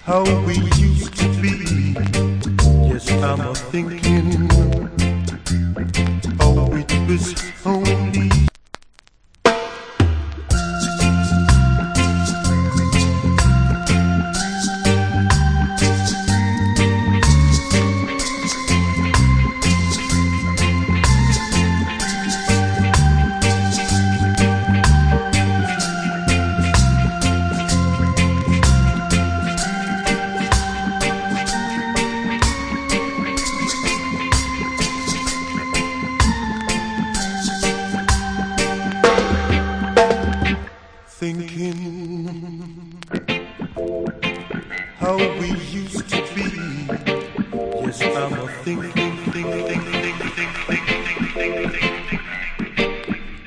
how we used to be. Yes, I'm a thinking, oh, it was only. Thinking how we used to be. Yes, I'm a thinking.